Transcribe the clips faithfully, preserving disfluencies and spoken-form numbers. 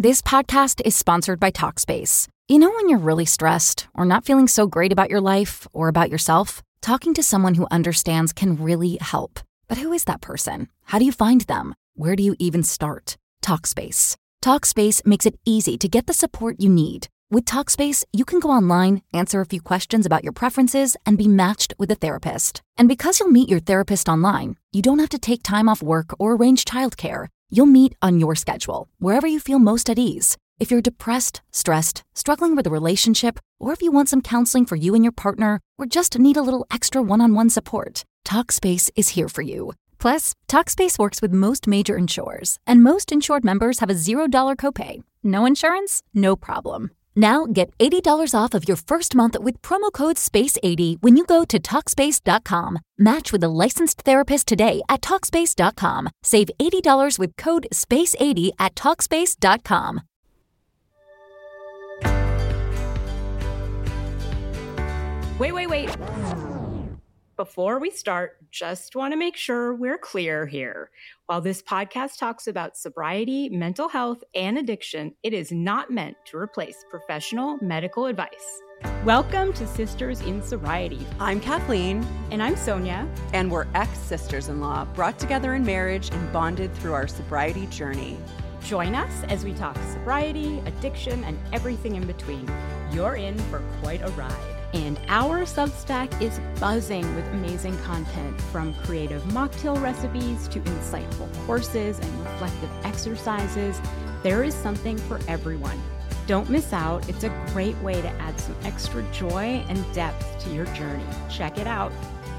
This podcast is sponsored by Talkspace. You know when you're really stressed or not feeling so great about your life or about yourself? Talking to someone who understands can really help. But who is that person? How do you find them? Where do you even start? Talkspace. Talkspace makes it easy to get the support you need. With Talkspace, you can go online, answer a few questions about your preferences, and be matched with a therapist. And because you'll meet your therapist online, you don't have to take time off work or arrange childcare. You'll meet on your schedule, wherever you feel most at ease. If you're depressed, stressed, struggling with a relationship, or if you want some counseling for you and your partner, or just need a little extra one-on-one support, Talkspace is here for you. Plus, Talkspace works with most major insurers, and most insured members have a zero dollar copay. No insurance? No problem. Now get eighty dollars off of your first month with promo code space eighty when you go to Talkspace dot com. Match with a licensed therapist today at Talkspace dot com. Save eighty dollars with code space eighty at Talkspace dot com. Wait, wait, wait. Before we start, just want to make sure we're clear here. While this podcast talks about sobriety, mental health, and addiction, it is not meant to replace professional medical advice. Welcome to Sisters in Sobriety. I'm Kathleen. And I'm Sonia. And we're ex-sisters-in-law, brought together in marriage and bonded through our sobriety journey. Join us as we talk sobriety, addiction, and everything in between. You're in for quite a ride. And our Substack is buzzing with amazing content, from creative mocktail recipes to insightful courses and reflective exercises. There is something for everyone. Don't miss out. It's a great way to add some extra joy and depth to your journey. Check it out.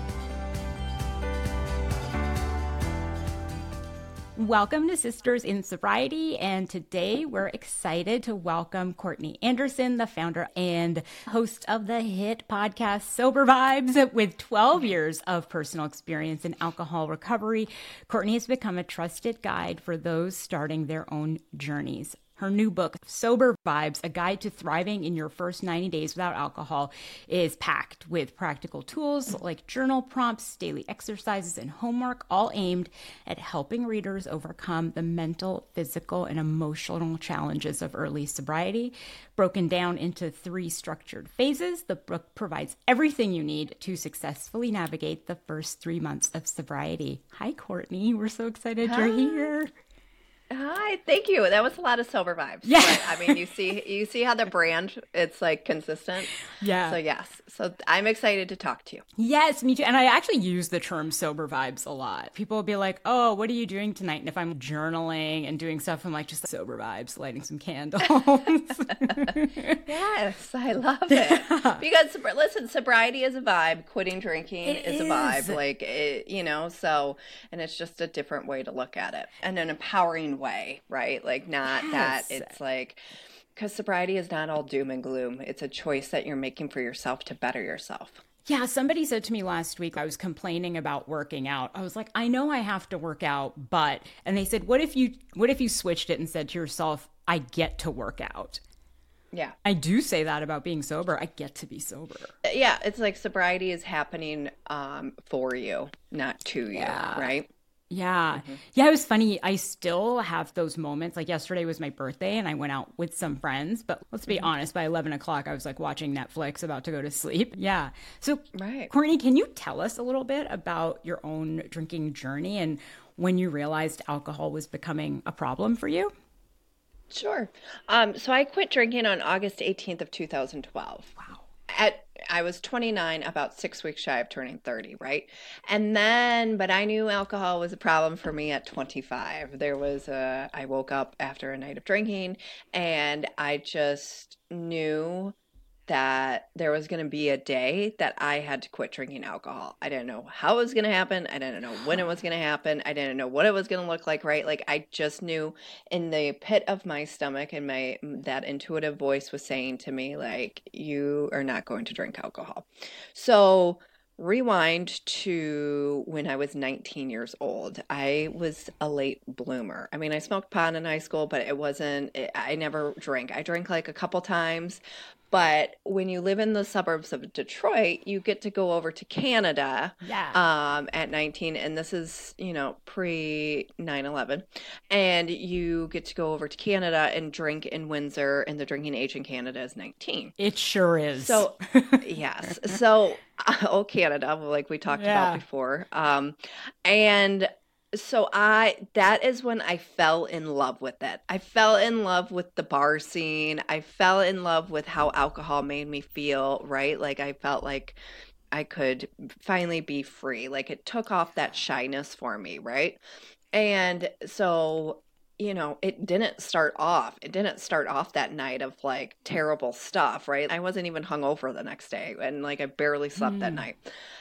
Welcome to Sisters in Sobriety, and today we're excited to welcome Courtney Anderson, the founder and host of the hit podcast Sober Vibes. With twelve years of personal experience in alcohol recovery, Courtney has become a trusted guide for those starting their own journeys. Her new book, Sober Vibes, A Guide to Thriving in Your First ninety Days Without Alcohol, is packed with practical tools like journal prompts, daily exercises, and homework, all aimed at helping readers overcome the mental, physical, and emotional challenges of early sobriety. Broken down into three structured phases, the book provides everything you need to successfully navigate the first three months of sobriety. Hi, Courtney. We're so excited Hi. you're here. Hi, thank you. That was a lot of sober vibes. Yeah. But, I mean, you see, you see how the brand, it's like consistent. Yeah. So yes. So I'm excited to talk to you. Yes, me too. And I actually use the term sober vibes a lot. People will be like, oh, what are you doing tonight? And if I'm journaling and doing stuff, I'm like, just sober vibes, lighting some candles. Yes, I love it. Because listen, sobriety is a vibe. Quitting drinking It is, is. a vibe. Like, it, you know, so, and it's just a different way to look at it, and an empowering way, right? Like, not Yes. that it's like, because sobriety is not all doom and gloom. It's a choice that you're making for yourself to better yourself. Yeah, somebody said to me last week, I was complaining about working out. I was like, I know I have to work out, but, and they said, what if you, what if you switched it and said to yourself, I get to work out? Yeah. I do say that about being sober. I get to be sober. Yeah, it's like sobriety is happening um, for you, not to you, Yeah. right? Yeah. Yeah, it was funny. I still have those moments. Like yesterday was my birthday and I went out with some friends. But let's be honest, by eleven o'clock, I was like watching Netflix, about to go to sleep. Yeah. So, Right. Courtney, can you tell us a little bit about your own drinking journey and when you realized alcohol was becoming a problem for you? Sure. Um, so I quit drinking on August eighteenth of two thousand twelve. Wow. At I was twenty-nine, about six weeks shy of turning thirty, right? And then, but I knew alcohol was a problem for me at twenty-five. There was a, I woke up after a night of drinking and I just knew that there was going to be a day that I had to quit drinking alcohol. I didn't know how it was going to happen. I didn't know when it was going to happen. I didn't know what it was going to look like, right? Like I just knew in the pit of my stomach, and my that intuitive voice was saying to me, like, you are not going to drink alcohol. So rewind to when I was nineteen years old. I was a late bloomer. I mean, I smoked pot in high school, but it wasn't, it, I never drank. I drank like a couple times. But when you live in the suburbs of Detroit, you get to go over to Canada yeah. um, at nineteen. And this is, you know, pre nine eleven. And you get to go over to Canada and drink in Windsor. And the drinking age in Canada is nineteen. It sure is. So, yes. So, oh, Canada, like we talked yeah. about before. Um, and so I, that is when I fell in love with it. I fell in love with the bar scene. I fell in love with how alcohol made me feel, right? Like I felt like I could finally be free. Like it took off that shyness for me, right? And so, you know, it didn't start off. It didn't start off that night of like terrible stuff, right? I wasn't even hungover the next day and like I barely slept mm. that night.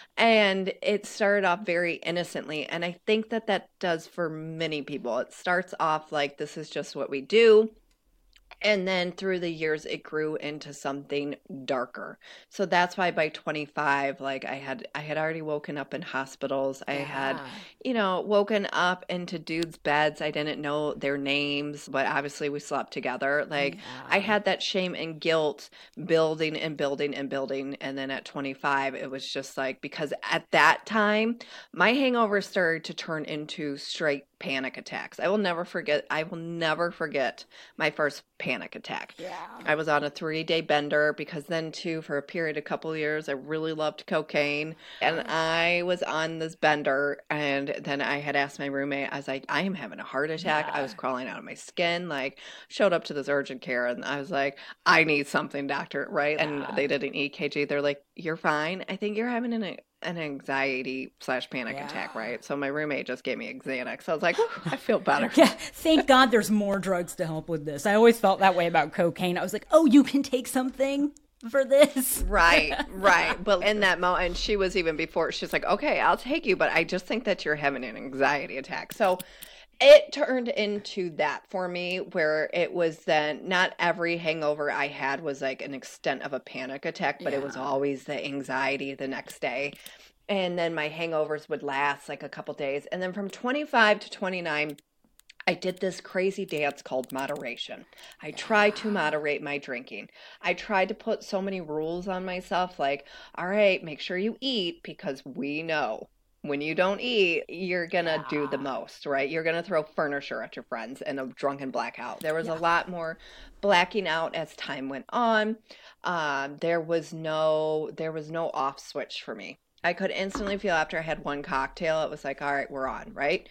And it started off very innocently. And I think that that does for many people. It starts off like this is just what we do. And then through the years, it grew into something darker. So that's why by twenty-five, like I had, I had already woken up in hospitals. I yeah. had, you know, woken up into dudes' beds. I didn't know their names, but obviously we slept together. Like yeah. I had that shame and guilt building and building and building. And then at twenty-five, it was just like, because at that time, my hangovers started to turn into straight panic attacks. I will never forget. I will never forget my first panic attack. Yeah. I was on a three-day bender because then too, for a period, a couple of years, I really loved cocaine. And I was on this bender and then I had asked my roommate, I was like, I am having a heart attack. Yeah. I was crawling out of my skin, like showed up to this urgent care and I was like, I need something, doctor, right? Yeah. And they did an E K G. They're like, you're fine. I think you're having an an anxiety slash panic yeah. attack, right? So my roommate just gave me Xanax. So I was like, I feel better. Yeah, thank God there's more drugs to help with this. I always felt that way about cocaine. I was like, oh, you can take something for this. Right, right. But in that moment, and she was even before, she's like, okay, I'll take you, but I just think that you're having an anxiety attack. So it turned into that for me where it was then not every hangover I had was like an extent of a panic attack, but yeah. it was always the anxiety the next day. And then my hangovers would last like a couple days. And then from twenty-five to twenty-nine, I did this crazy dance called moderation. I tried to moderate my drinking. I tried to put so many rules on myself like, all right, make sure you eat because we know when you don't eat, you're going to yeah. do the most, right? You're going to throw furniture at your friends in a drunken blackout. There was yeah. a lot more blacking out as time went on. Um, there was no, there was no off switch for me. I could instantly feel after I had one cocktail, it was like, all right, we're on, right?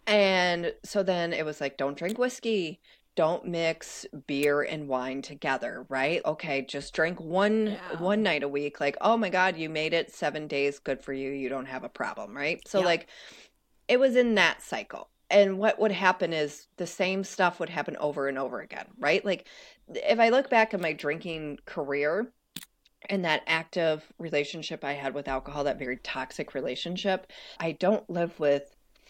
And so then it was like, don't drink whiskey. Don't mix beer and wine together, right? Okay, just drink one yeah. one night a week. Like, oh my God, you made it seven days. Good for you. You don't have a problem, right? So yeah. like, it was in that cycle. And what would happen is the same stuff would happen over and over again, right? Like, if I look back at my drinking career and that active relationship I had with alcohol, that very toxic relationship, I don't live with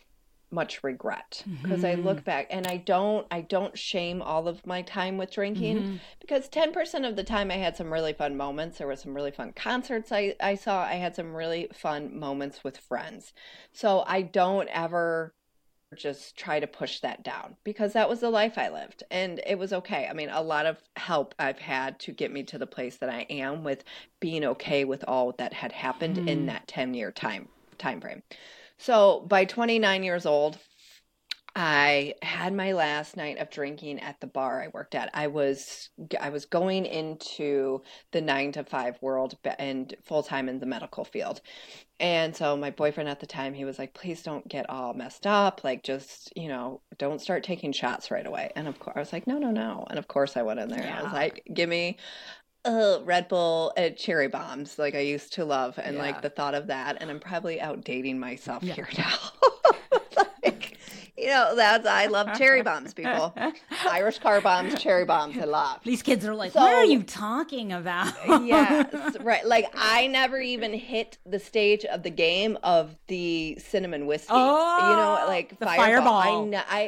much regret because mm-hmm. I look back and I don't I don't shame all of my time with drinking mm-hmm. because ten percent of the time I had some really fun moments. There were some really fun concerts I, I saw. I had some really fun moments with friends. So I don't ever just try to push that down because that was the life I lived and it was okay. I mean, a lot of help I've had to get me to the place that I am with being okay with all that had happened mm-hmm. in that ten year time time frame. So by twenty-nine years old, I had my last night of drinking at the bar I worked at. I was I was going into the nine to five world and full time in the medical field. And so my boyfriend at the time, he was like, please don't get all messed up. Like, just, you know, don't start taking shots right away. And of course, I was like, no, no, no. And of course I went in there. Yeah. I was like, give me Uh, Red Bull uh, cherry bombs like I used to love and yeah. like the thought of that, and I'm probably outdating myself yeah. here now. Like, you know, that's I love cherry bombs, people. Irish car bombs, cherry bombs, I love. These kids are like, so, what are you talking about? Yes, right. Like I never even hit the stage of the game of the cinnamon whiskey. Oh, you know, like the Fireball. Fireball. I, I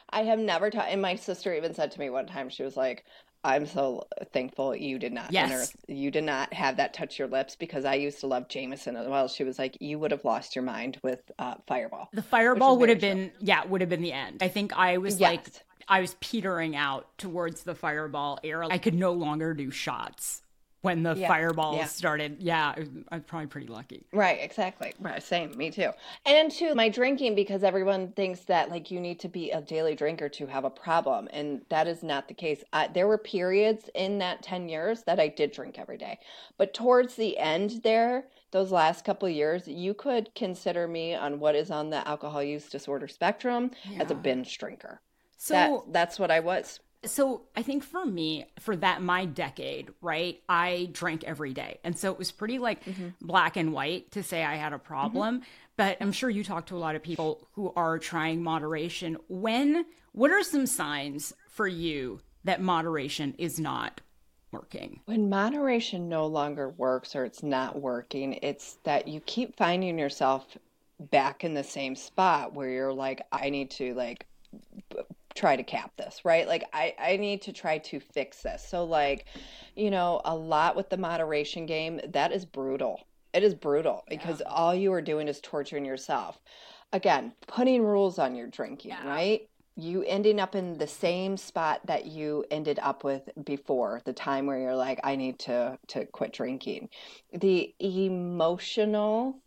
I have never taught, and my sister even said to me one time, she was like, I'm so thankful you did not Yes. unearth, you did not have that touch your lips, because I used to love Jameson as well. She was like, you would have lost your mind with uh, Fireball. The Fireball would have very been, yeah, would have been the end. I think I was Yes. like, I was petering out towards the Fireball era. I could no longer do shots when the Yeah. Fireballs Yeah. started. Yeah, I was, I was probably pretty lucky. Right, exactly. Right, same, me too. And too, my drinking, because everyone thinks that like you need to be a daily drinker to have a problem, and that is not the case. Uh, there were periods in that ten years that I did drink every day, but towards the end there, those last couple of years, you could consider me on what is on the alcohol use disorder spectrum as a Yeah. binge drinker. So that that's what I was. So I think for me, for that, my decade, right, I drank every day. And so it was pretty like black and white to say I had a problem. But I'm sure you talk to a lot of people who are trying moderation. When, what are some signs for you that moderation is not working? When moderation no longer works or it's not working, it's that you keep finding yourself back in the same spot where you're like, I need to like b- try to cap this, right? Like I, I need to try to fix this. So like, you know, a lot with the moderation game, that is brutal. It is brutal because all you are doing is torturing yourself. Again, putting rules on your drinking, right? You ending up in the same spot that you ended up with before, the time where you're like, I need to to quit drinking. The emotional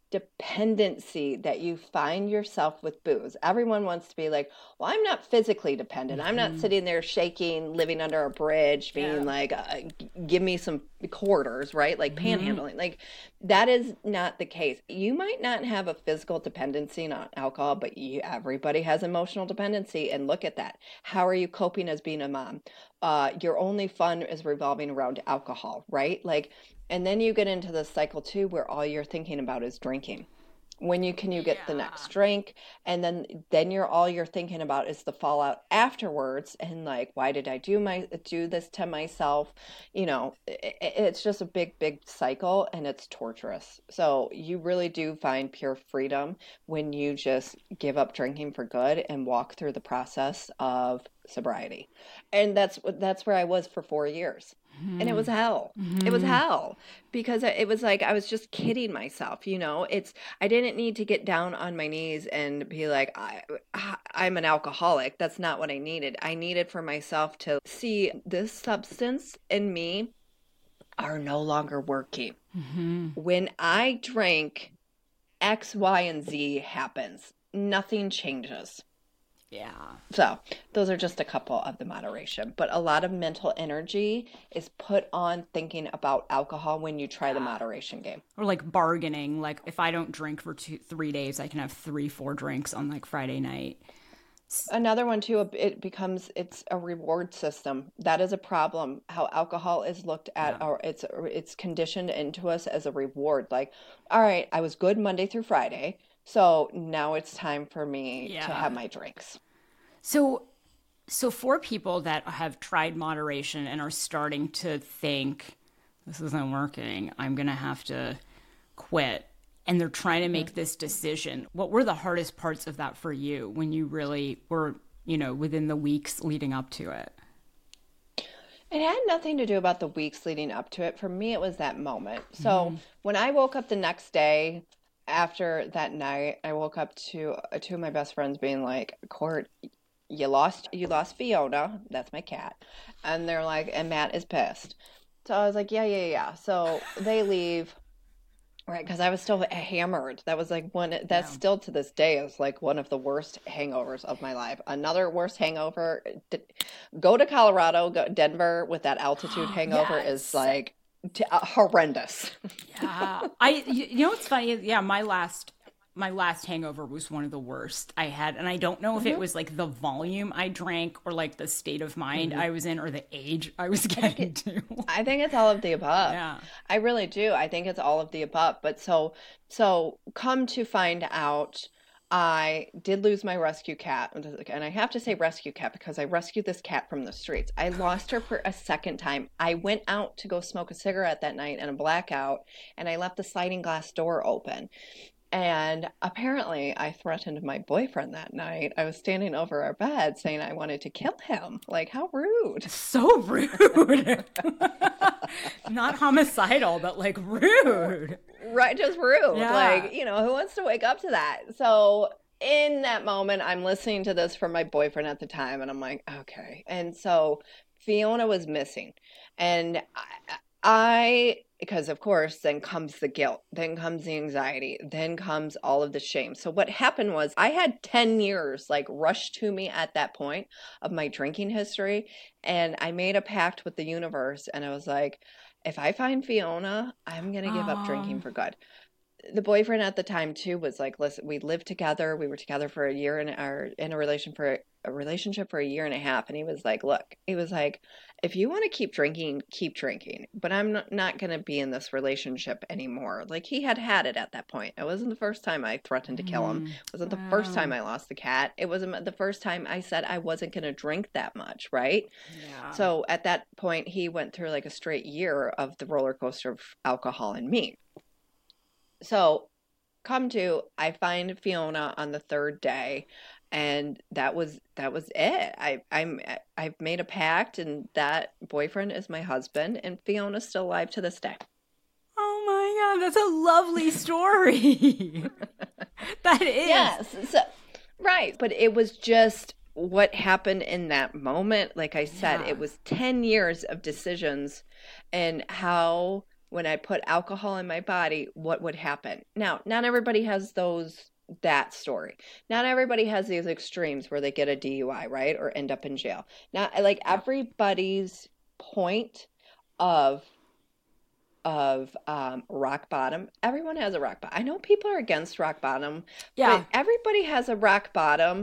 dependency that you find yourself with booze. Everyone wants to be like, well, I'm not physically dependent. I'm not sitting there shaking, living under a bridge, being Yeah. like, uh, g- give me some quarters, right? Like panhandling. Like that is not the case. You might not have a physical dependency on alcohol, but you, everybody has emotional dependency. And look at that. How are you coping as being a mom? Uh, your only fun is revolving around alcohol, right? Like, and then you get into the cycle too, where all you're thinking about is drinking. When you can you get the next drink, and then then you're all you're thinking about is the fallout afterwards, and like, why did I do my do this to myself? You know, it, it's just a big big cycle, and it's torturous. So you really do find pure freedom when you just give up drinking for good and walk through the process of sobriety. And that's that's where I was for four years. And it was hell. It was hell because it was like I was just kidding myself, you know. It's I didn't need to get down on my knees and be like I I'm an alcoholic. That's not what I needed. I needed for myself to see this substance in me are no longer working. When I drink, X, Y, and Z happens. Nothing changes. Yeah. So those are just a couple of the moderation, but a lot of mental energy is put on thinking about alcohol when you try the moderation game. Or like bargaining, like if I don't drink for two, three days, I can have three, four drinks on like Friday night. Another one too, it becomes, it's a reward system. That is a problem. How alcohol is looked at, or it's, it's conditioned into us as a reward. Like, all right, I was good Monday through Friday. So now it's time for me Yeah. to have my drinks. So, so for people that have tried moderation and are starting to think this isn't working, I'm going to have to quit, and they're trying to make this decision, what were the hardest parts of that for you when you really were, you know, within the weeks leading up to it? It had nothing to do about the weeks leading up to it. For me, it was that moment. So when I woke up the next day after that night, I woke up to uh, two of my best friends being like, Court, you lost, you lost Fiona. That's my cat. And they're like, and Matt is pissed. So I was like, yeah, yeah, yeah. So they leave. Right, because I was still hammered. That was like one, that's still to this day is like one of the worst hangovers of my life. Another worst hangover, d- go to Colorado, go Denver with that altitude hangover Yes. is like t- uh, horrendous. Yeah. I, you you know what's funny? Yeah, my last, my last hangover was one of the worst I had. And I don't know if it was like the volume I drank or like the state of mind I was in or the age I was getting to. I think it's all of the above. Yeah. I really do. I think it's all of the above. But so, so come to find out, I did lose my rescue cat. And I have to say rescue cat because I rescued this cat from the streets. I lost her for a second time. I went out to go smoke a cigarette that night in a blackout, and I left the sliding glass door open. And apparently I threatened my boyfriend that night. I was standing over our bed saying I wanted to kill him. Like, how rude. So rude. Not homicidal, but like rude. Right, just rude. Yeah. Like, you know, who wants to wake up to that? So in that moment, I'm listening to this from my boyfriend at the time, and I'm like, okay. And so Fiona was missing. And I, I because of course, then comes the guilt, then comes the anxiety, then comes all of the shame. So what happened was I had ten years like rushed to me at that point of my drinking history. And I made a pact with the universe. And I was like, if I find Fiona, I'm going to give up drinking for good. The boyfriend at the time too was like, listen, we lived together. We were together for a year and are in a relation for a relationship for a year and a half. And he was like, look, he was like, if you want to keep drinking, keep drinking, but I'm not, not going to be in this relationship anymore. Like he had had it at that point. It wasn't the first time I threatened to kill him. It wasn't the first time I lost the cat. It wasn't the first time I said I wasn't going to drink that much. Right. Yeah. So at that point, he went through like a straight year of the roller coaster of alcohol and me. So come to, I find Fiona on the third day, and that was, that was it. I, I'm, I've made a pact, and that boyfriend is my husband, and Fiona's still alive to this day. Oh my God, that's a lovely story. That is. Yes. So, right. But it was just what happened in that moment. Like I said, Yeah. it was ten years of decisions and how, when I put alcohol in my body, what would happen. Now, not everybody has those, that story. Not everybody has these extremes where they get a D U I, right? Or end up in jail. Not like everybody's point of, of um, rock bottom. Everyone has a rock bottom. I know people are against rock bottom, Yeah. but everybody has a rock bottom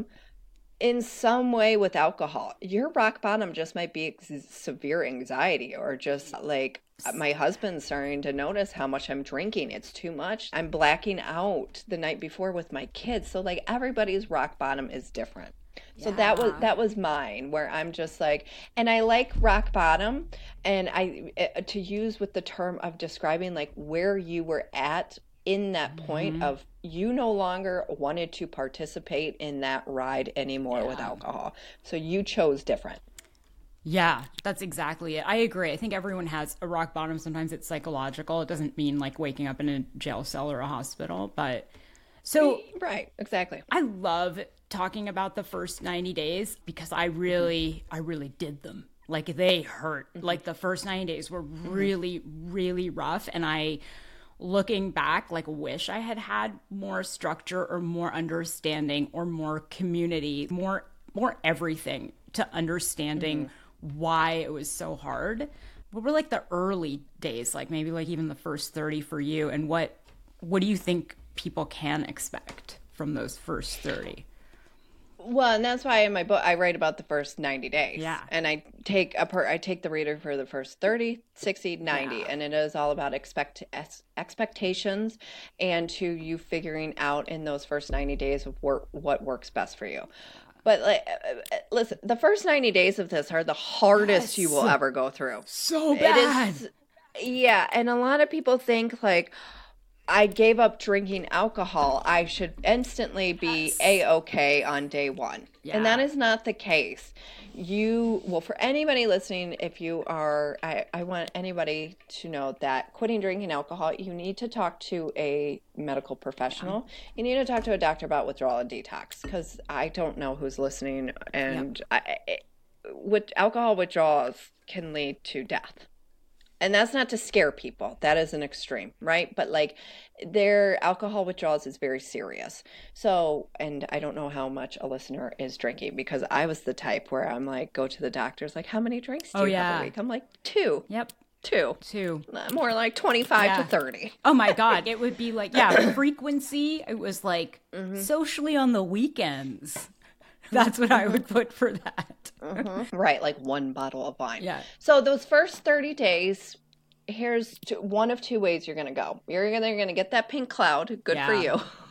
in some way with alcohol. Your rock bottom just might be ex- severe anxiety, or just like my husband's starting to notice how much I'm drinking. It's too much. I'm blacking out the night before with my kids. So like everybody's rock bottom is different. So that was that was mine, where I'm just like, and I like rock bottom, and I to use with the term of describing like where you were at in that point mm-hmm. of you no longer wanted to participate in that ride anymore yeah. with alcohol. So you chose different. Yeah, that's exactly it. I agree. I think everyone has a rock bottom. Sometimes it's psychological. It doesn't mean like waking up in a jail cell or a hospital, but so right, exactly. I love talking about the first ninety days because I really, mm-hmm. I really did them. Like they hurt. Mm-hmm. Like the first ninety days were really, mm-hmm. really rough. And I, looking back, like wish I had had more structure or more understanding or more community, more, more everything to understanding mm-hmm. why it was so hard. What were like the early days, like maybe like even the first thirty for you, and what, what do you think people can expect from those first thirty? Well, and that's why in my book I write about the first ninety days. Yeah. And I take a per I take the reader for the first thirty, sixty, ninety, yeah. and it is all about expect expectations and to you figuring out in those first ninety days of work, what works best for you. But like, listen, the first ninety days of this are the hardest yes. you will ever go through. So bad. It is, yeah, and a lot of people think like, I gave up drinking alcohol, I should instantly be yes. A-okay on day one. Yeah. And that is not the case. You, well, for anybody listening, if you are, I, I want anybody to know that quitting drinking alcohol, you need to talk to a medical professional. Yeah. You need to talk to a doctor about withdrawal and detox, because I don't know who's listening. And yeah. I, it, with alcohol withdrawals can lead to death. And that's not to scare people. That is an extreme, right? But like their alcohol withdrawals is very serious. So, and I don't know how much a listener is drinking, because I was the type where I'm like, go to the doctor's like, how many drinks do oh, you yeah. have a week? I'm like, two. Yep. Two. Two. More like twenty-five yeah. to thirty. Oh my God. It would be like, yeah, frequency. It was like mm-hmm. socially on the weekends. That's what I would put for that. Mm-hmm. Right, like one bottle of wine. Yeah. So those first thirty days, here's two, one of two ways you're going to go. You're either going to get that pink cloud, good yeah. for you.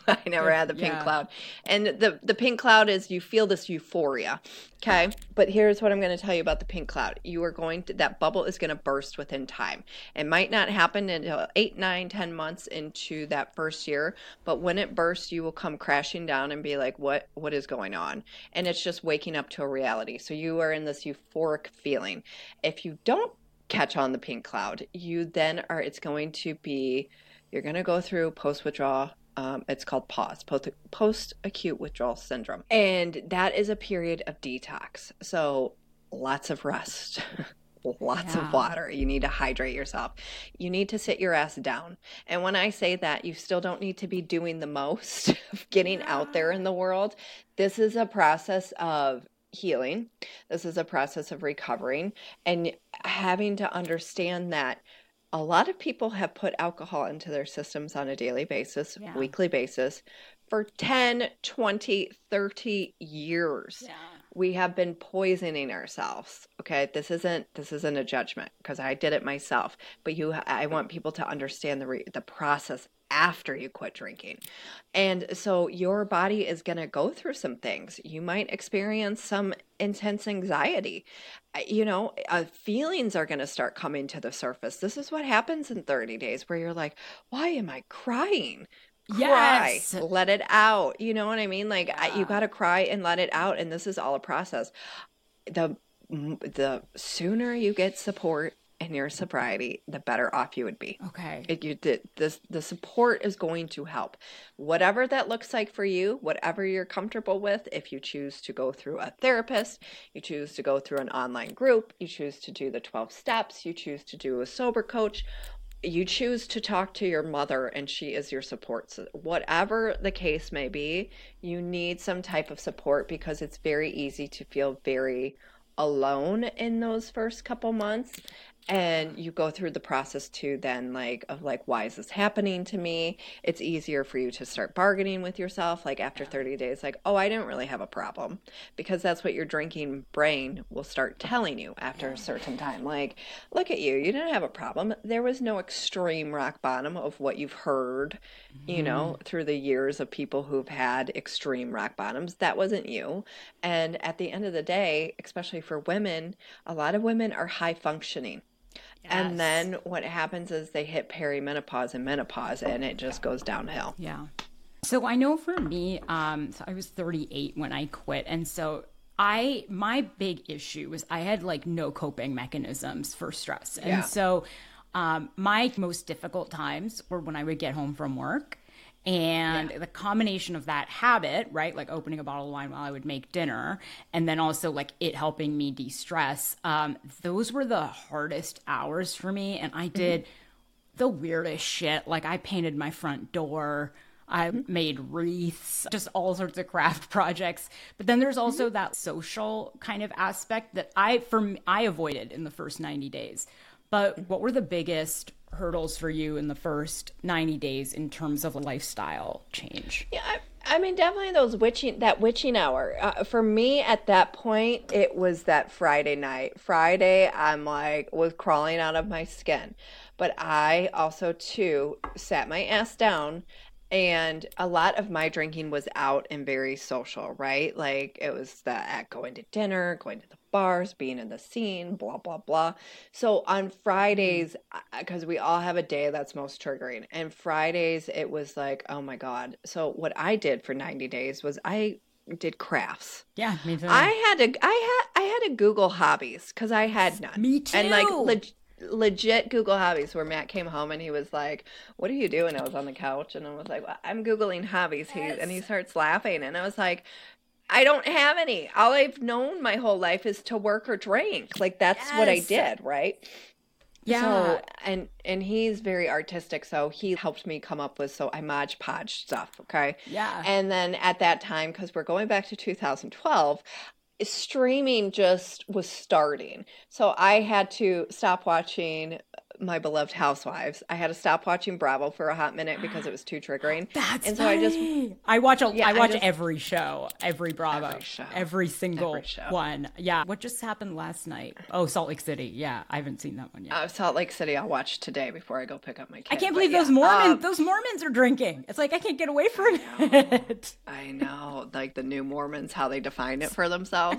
I never had the pink Yeah. cloud. And the, the pink cloud is you feel this euphoria. Okay. But here's what I'm going to tell you about the pink cloud. You are going to, that bubble is going to burst within time. It might not happen until eight, nine, ten months into that first year. But when it bursts, you will come crashing down and be like, what, what is going on? And it's just waking up to a reality. So you are in this euphoric feeling. If you don't catch on the pink cloud, you then are, it's going to be, you're going to go through post-withdrawal. Um, it's called PAWS, post, post-acute withdrawal syndrome. And that is a period of detox. So lots of rest, lots Yeah. of water. You need to hydrate yourself. You need to sit your ass down. And when I say that, you still don't need to be doing the most of getting out there in the world. This is a process of healing. This is a process of recovering and having to understand that a lot of people have put alcohol into their systems on a daily basis, Yeah. weekly basis, for ten, twenty, thirty years. Yeah. We have been poisoning ourselves. Okay. This isn't, this isn't a judgment because I did it myself, but you, I want people to understand the, re, the process after you quit drinking. And so your body is going to go through some things. You might experience some intense anxiety. Uh, You know, uh, feelings are going to start coming to the surface. This is what happens in thirty days where you're like, why am I crying? Cry, Yes. let it out. You know what I mean? Like I, you Yeah. got to cry and let it out. And this is all a process. The, the sooner you get support in your sobriety, the better off you would be. Okay. It, you, the, the, the support is going to help. Whatever that looks like for you, whatever you're comfortable with, if you choose to go through a therapist, you choose to go through an online group, you choose to do the twelve steps, you choose to do a sober coach, you choose to talk to your mother and she is your support. So whatever the case may be, you need some type of support because it's very easy to feel very alone in those first couple months. And you go through the process too then like of like, why is this happening to me? It's easier for you to start bargaining with yourself like after thirty days, like, oh, I didn't really have a problem, because that's what your drinking brain will start telling you after a certain time. Like, look at you, you didn't have a problem. There was no extreme rock bottom of what you've heard, you know, through the years of people who've had extreme rock bottoms. That wasn't you. And at the end of the day, especially for women, a lot of women are high functioning. And Yes. then what happens is they hit perimenopause and menopause and it just goes downhill. Yeah. So I know for me, um, so I was thirty-eight when I quit. And so I, my big issue was I had like no coping mechanisms for stress. And Yeah. so um, my most difficult times were when I would get home from work. And the combination of that habit, right, like opening a bottle of wine while I would make dinner, and then also like it helping me de-stress, um, those were the hardest hours for me. And I did the weirdest shit. Like I painted my front door. I made wreaths, just all sorts of craft projects. But then there's also that social kind of aspect that I, for me, I avoided in the first ninety days. But what were the biggest hurdles for you in the first ninety days in terms of a lifestyle change? Yeah, I, I mean, definitely those witching, that witching hour. Uh, for me at that point, it was that Friday night. Friday, I'm like, was crawling out of my skin. But I also, too, sat my ass down. And a lot of my drinking was out and very social, right? Like it was that going to dinner, going to the bars, being in the scene, blah, blah, blah. So on Fridays, because we all have a day that's most triggering. And Fridays, it was like, oh my God. So what I did for ninety days was I did crafts. Yeah, me too. I had to, I had, I had to Google hobbies because I had none. Me too. And like leg- legit Google hobbies where Matt came home and he was like, what do you do? And I was on the couch and I was like, well, I'm Googling hobbies. He, and he starts laughing and I was like, I don't have any. All I've known my whole life is to work or drink. Like that's what I Yes. did, right? Yeah. So, and and he's very artistic, so he helped me come up with, so I Mod Podge stuff, okay? Yeah. And then at that time, because we're going back to two thousand twelve, streaming just was starting. So I had to stop watching my beloved Housewives. I had to stop watching Bravo for a hot minute because it was too triggering. That's and so funny. I just I watch a, yeah, I watch I just, every show, every Bravo, every, show. every single every show. one. Yeah. What just happened last night? Oh, Salt Lake City. Yeah, I haven't seen that one yet. Uh, Salt Lake City, I'll watch today before I go pick up my kid. I can't but believe yeah. those Mormons. Um, those Mormons are drinking. It's like I can't get away from I know. it. I know, like the new Mormons, how they define it for themselves.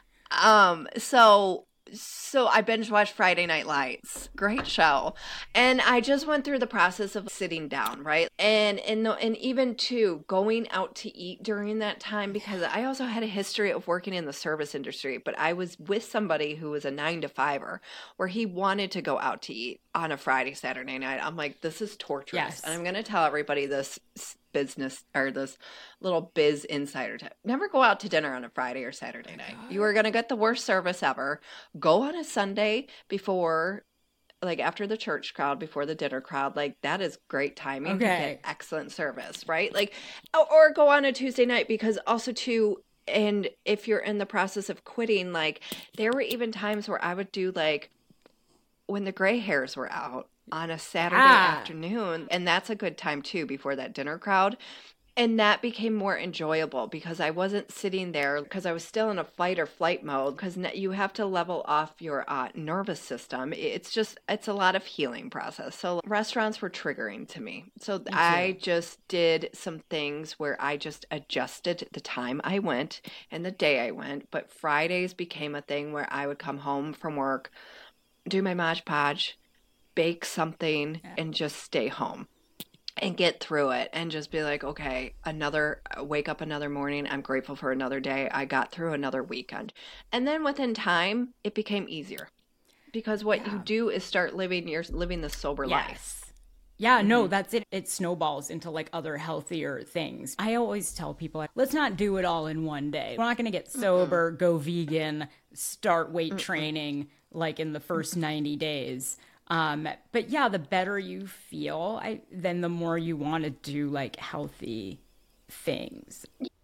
um, so. So I binge watched Friday Night Lights. Great show. And I just went through the process of sitting down, right? And and the, and even too going out to eat during that time, because I also had a history of working in the service industry, but I was with somebody who was a nine to fiver where he wanted to go out to eat on a Friday, Saturday night. I'm like, this is torturous. Yes. And I'm going to tell everybody this business or this little biz insider tip. Never go out to dinner on a Friday or Saturday night. You are going to get the worst service ever. Go on a Sunday before, like after the church crowd, before the dinner crowd. Like that is great timing Okay. to get excellent service, right? Like, or go on a Tuesday night, because also too, and if you're in the process of quitting, like there were even times where I would do like when the gray hairs were out on a Saturday Ah. afternoon. And that's a good time too, before that dinner crowd. And that became more enjoyable because I wasn't sitting there because I was still in a fight or flight mode, because you have to level off your uh, nervous system. It's just, it's a lot of healing process. So restaurants were triggering to me. So I just did some things where I just adjusted the time I went and the day I went. But Fridays became a thing where I would come home from work, do my Mod Podge, bake something, yeah. and just stay home and get through it and just be like, okay, another, wake up another morning. I'm grateful for another day. I got through another weekend. And then within time, it became easier because what yeah. you do is start living, you're living the sober yes. life. Yeah, no, mm-hmm. that's it. It snowballs into like other healthier things. I always tell people, let's not do it all in one day. We're not going to get sober, mm-hmm. go vegan, start weight mm-hmm. training like in the first ninety days. Um, but yeah, the better you feel, I, then the more you want to do like healthy things.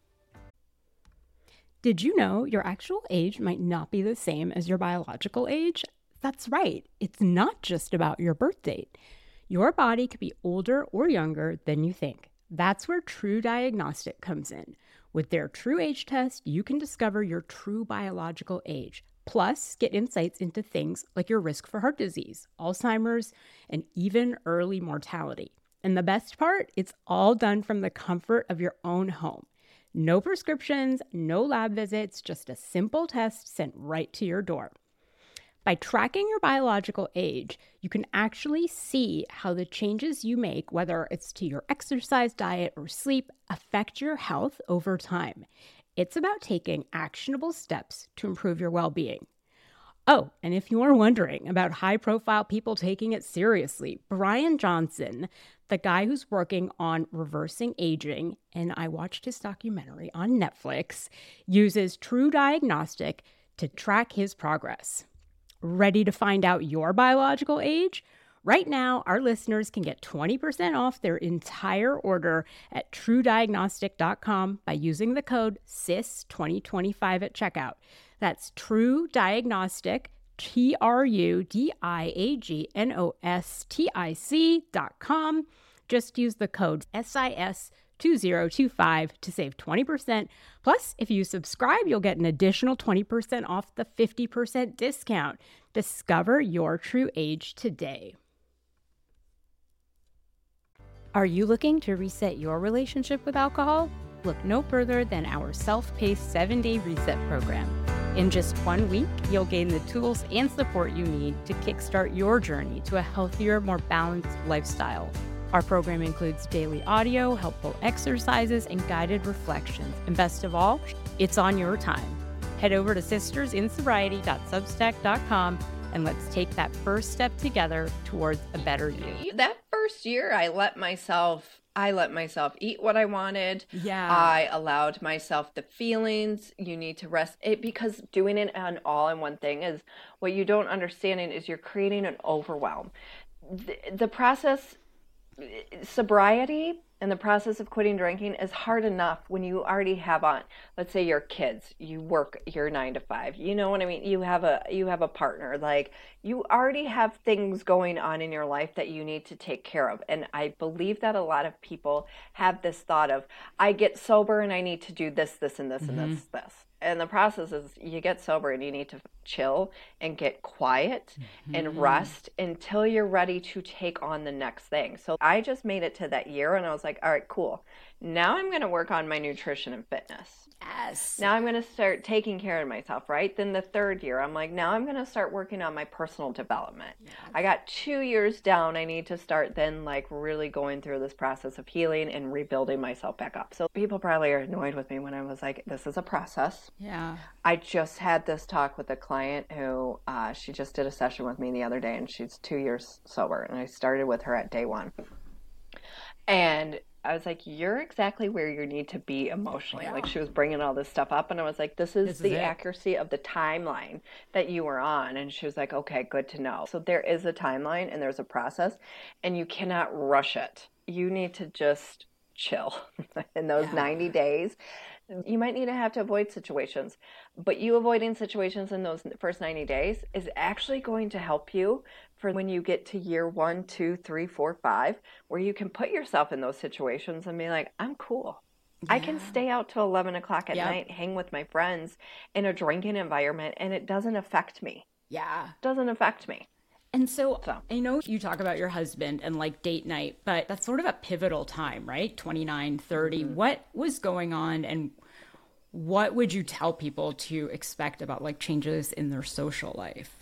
Did you know your actual age might not be the same as your biological age? That's right. It's not just about your birth date. Your body could be older or younger than you think. That's where True Diagnostic comes in. With their True Age test, you can discover your true biological age. Plus, get insights into things like your risk for heart disease, Alzheimer's, and even early mortality. And the best part, it's all done from the comfort of your own home. No prescriptions, no lab visits, just a simple test sent right to your door. By tracking your biological age, you can actually see how the changes you make, whether it's to your exercise, diet, or sleep, affect your health over time. It's about taking actionable steps to improve your well-being. Oh, and if you are wondering about high-profile people taking it seriously, Brian Johnson, the guy who's working on reversing aging, and I watched his documentary on Netflix, uses True Diagnostic to track his progress. Ready to find out your biological age? Right now, our listeners can get twenty percent off their entire order at true diagnostic dot com by using the code S I S twenty twenty-five at checkout. That's True Diagnostic, T R U D I A G N O S T I C dot com. Just use the code S I S two zero two five to save twenty percent. Plus, if you subscribe, you'll get an additional twenty percent off the fifty percent discount. Discover your true age today. Are you looking to reset your relationship with alcohol? Look no further than our self-paced seven-day reset program. In just one week, you'll gain the tools and support you need to kickstart your journey to a healthier, more balanced lifestyle. Our program includes daily audio, helpful exercises, and guided reflections. And best of all, it's on your time. Head over to sisters in sobriety dot substack dot com and let's take that first step together towards a better you. That first year, I let myself, I let myself eat what I wanted. Yeah. I allowed myself the feelings. You need to rest it, because doing it on all in one thing is what you don't understand is you're creating an overwhelm. The, the process, sobriety And the process of quitting drinking is hard enough when you already have on, let's say your kids, you work your nine to five, you know what I mean? You have a, you have a partner, like you already have things going on in your life that you need to take care of. And I believe that a lot of people have this thought of, I get sober and I need to do this, this, and this, mm-hmm. and this, this. And the process is you get sober and you need to chill and get quiet mm-hmm. and rest until you're ready to take on the next thing. So I just made it to that year and I was like, all right, cool. Now I'm going to work on my nutrition and fitness. Yes. Now I'm going to start taking care of myself, right? Then the third year, I'm like, now I'm going to start working on my personal development. Yes. I got two years down. I need to start then like really going through this process of healing and rebuilding myself back up. So people probably are annoyed with me when I was like, this is a process. Yeah. I just had this talk with a client who uh, she just did a session with me the other day and she's two years sober. And I started with her at day one. And I was like, you're exactly where you need to be emotionally. Yeah. Like she was bringing all this stuff up and I was like, this is this the is accuracy of the timeline that you were on. And she was like, okay, good to know. So there is a timeline and there's a process and you cannot rush it. You need to just chill in those yeah. ninety days. You might need to have to avoid situations, but you avoiding situations in those first ninety days is actually going to help you for when you get to year one, two, three, four, five, where you can put yourself in those situations and be like, I'm cool. Yeah. I can stay out till eleven o'clock at yep. night, hang with my friends in a drinking environment, and it doesn't affect me. Yeah. It doesn't affect me. And so, so I know you talk about your husband and like date night, but that's sort of a pivotal time, right? twenty-nine, thirty. Mm-hmm. What was going on and what would you tell people to expect about like changes in their social life?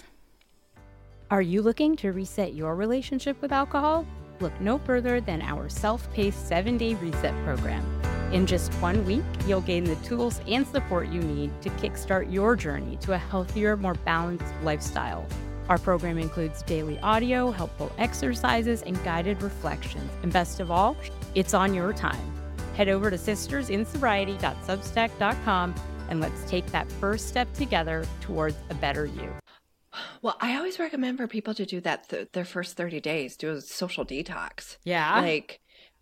Are you looking to reset your relationship with alcohol? Look no further than our self-paced seven-day reset program. In just one week, you'll gain the tools and support you need to kickstart your journey to a healthier, more balanced lifestyle. Our program includes daily audio, helpful exercises, and guided reflections. And best of all, it's on your time. Head over to sisters in sobriety dot substack dot com and let's take that first step together towards a better you. Well, I always recommend for people to do that th- their first thirty days, do a social detox. Yeah. Like,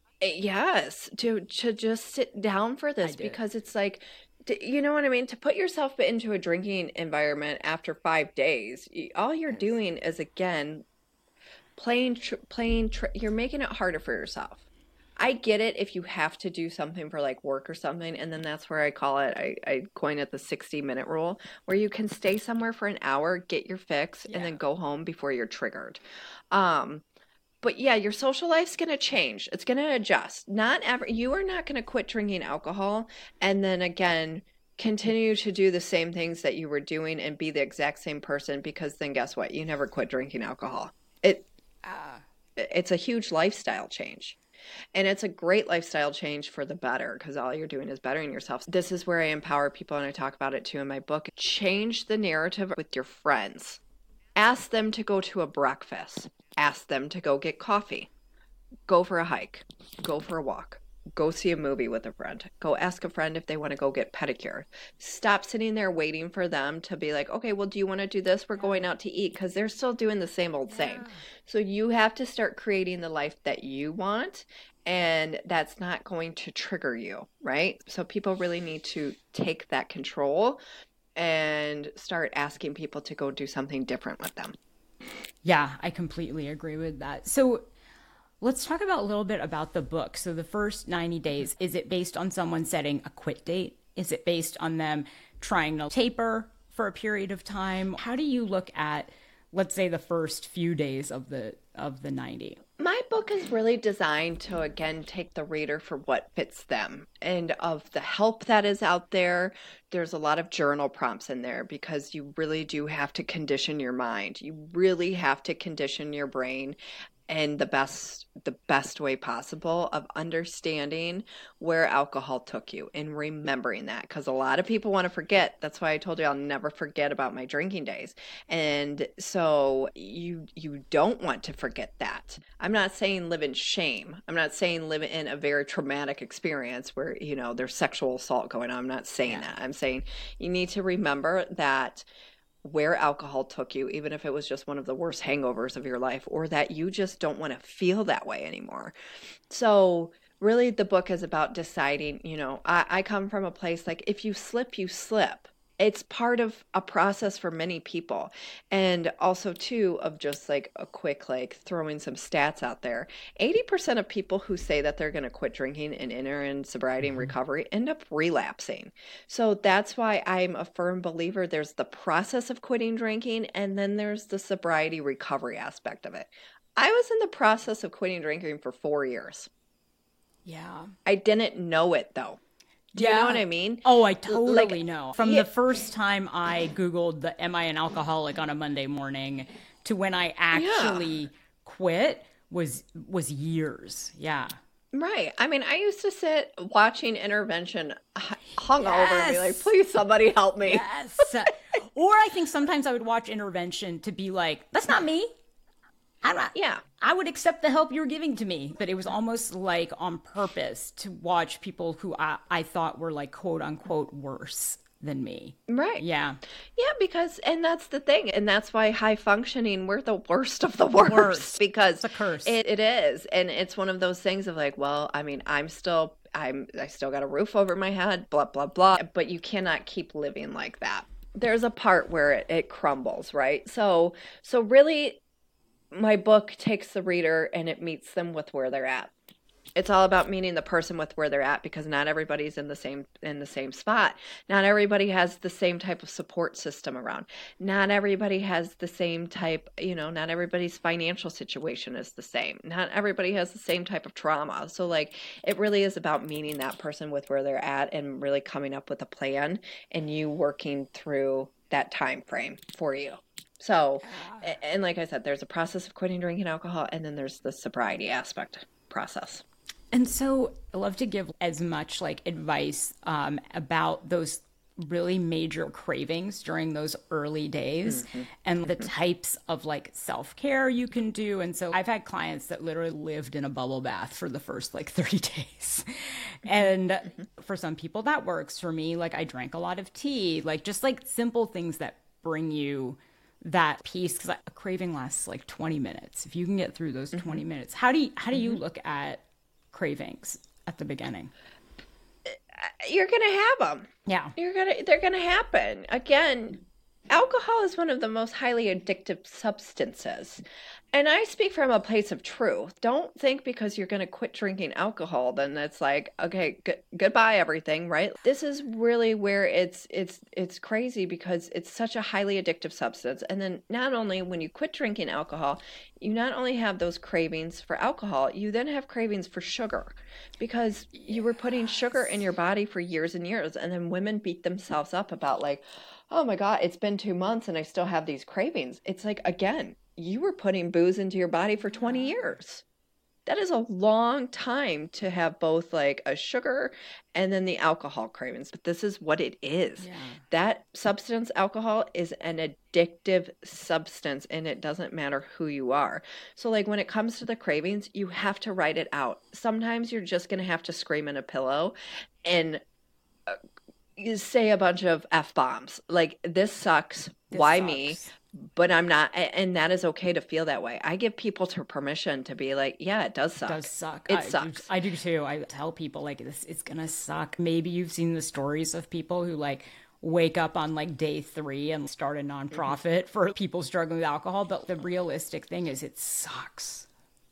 yes, to, to just sit down for this because it's like, you know what I mean? To put yourself into a drinking environment after five days, all you're yes. doing is, again, playing, tr- playing, tr- you're making it harder for yourself. I get it if you have to do something for like work or something. And then that's where I call it, I, I coin it the sixty minute rule, where you can stay somewhere for an hour, get your fix, yeah. and then go home before you're triggered. Um, But yeah, your social life's going to change. It's going to adjust. Not ever, you are not going to quit drinking alcohol and then again, continue to do the same things that you were doing and be the exact same person, because then guess what? You never quit drinking alcohol. It, uh, it's a huge lifestyle change. And it's a great lifestyle change for the better, because all you're doing is bettering yourself. This is where I empower people, and I talk about it too in my book. Change the narrative with your friends. Ask them to go to a breakfast. Ask them to go get coffee. Go for a hike. Go for a walk. Go see a movie with a friend. Go ask a friend if they want to go get pedicure. Stop sitting there waiting for them to be like, okay, well, do you want to do this? We're going out to eat, because they're still doing the same old same. Yeah. So you have to start creating the life that you want, and that's not going to trigger you, right? So people really need to take that control and start asking people to go do something different with them. Yeah, I completely agree with that. So let's talk about a little bit about the book. So the first ninety days, is it based on someone setting a quit date? Is it based on them trying to taper for a period of time? How do you look at, let's say, the first few days of the of the ninety? My book is really designed to, again, take the reader for what fits them. And of the help that is out there, there's a lot of journal prompts in there, because you really do have to condition your mind. You really have to condition your brain in the best the best way possible of understanding where alcohol took you and remembering that, because a lot of people want to forget. That's why I told you I'll never forget about my drinking days. And so you you don't want to forget that. I'm not saying live in shame. I'm not saying live in a very traumatic experience where, you know, there's sexual assault going on. I'm not saying yeah. that. I'm saying you need to remember that where alcohol took you, even if it was just one of the worst hangovers of your life, or that you just don't want to feel that way anymore. So really the book is about deciding, you know, I, I come from a place like if you slip, you slip. It's part of a process for many people. And also too, of just like a quick, like throwing some stats out there. eighty percent of people who say that they're going to quit drinking and enter in sobriety and recovery end up relapsing. So that's why I'm a firm believer there's the process of quitting drinking, and then there's the sobriety recovery aspect of it. I was in the process of quitting drinking for four years. Yeah. I didn't know it though. Do you Yeah. know what I mean? Oh, I totally Like, know. From yeah. the first time I Googled the am I an alcoholic on a Monday morning to when I actually quit was was years. Yeah. Right. I mean, I used to sit watching Intervention h- hungover and be like, Yes. please, somebody help me. Yes. Or I think sometimes I would watch Intervention to be like, that's not me. I'm not. Yeah. I would accept the help you're giving to me. But it was almost like on purpose to watch people who I, I thought were like quote unquote worse than me. Right. Yeah. Yeah, because, and that's the thing. And that's why high functioning, we're the worst of the worst. Worst. Because It's a curse. It, it is. And it's one of those things of like, well, I mean, I'm still, I'm, I still got a roof over my head, blah, blah, blah. But you cannot keep living like that. There's a part where it, it crumbles, right? So, so really, my book takes the reader and it meets them with where they're at. It's all about meeting the person with where they're at, because not everybody's in the same in the same spot. Not everybody has the same type of support system around. Not everybody has the same type, you know, not everybody's financial situation is the same. Not everybody has the same type of trauma. So like it really is about meeting that person with where they're at and really coming up with a plan and you working through that time frame for you. So, and like I said, there's a process of quitting drinking alcohol, and then there's the sobriety aspect process. And so I love to give as much like advice um, about those really major cravings during those early days mm-hmm. and the types of like self-care you can do. And so I've had clients that literally lived in a bubble bath for the first like thirty days. And mm-hmm. for some people that works. For me, like I drank a lot of tea, like just like simple things that bring you that peace, because a craving lasts like twenty minutes. If you can get through those mm-hmm. twenty minutes, how do you, how do you mm-hmm. look at cravings at the beginning? You're going to have them. Yeah. You're going to, they're going to happen. Again, alcohol is one of the most highly addictive substances. And I speak from a place of truth. Don't think because you're going to quit drinking alcohol, then it's like, okay, g- goodbye everything, right? This is really where it's it's it's crazy, because it's such a highly addictive substance. And then not only when you quit drinking alcohol, you not only have those cravings for alcohol, you then have cravings for sugar, because you were putting sugar in your body for years and years. And then women beat themselves up about like, oh my God, it's been two months and I still have these cravings. It's like, again, you were putting booze into your body for twenty years. That is a long time to have both like a sugar and then the alcohol cravings. But this is what it is. Yeah. That substance, alcohol, is an addictive substance, and it doesn't matter who you are. So like when it comes to the cravings, you have to write it out. Sometimes you're just going to have to scream in a pillow and uh, you say a bunch of F-bombs. Like, this sucks. This Why sucks. me? But I'm not, and that is okay to feel that way. I give people to permission to be like, yeah, it does suck. It does suck. It I sucks. Do, I do too. I tell people like this, it's gonna suck. Maybe you've seen the stories of people who like wake up on like day three and start a nonprofit mm-hmm. for people struggling with alcohol. But the realistic thing is, it sucks.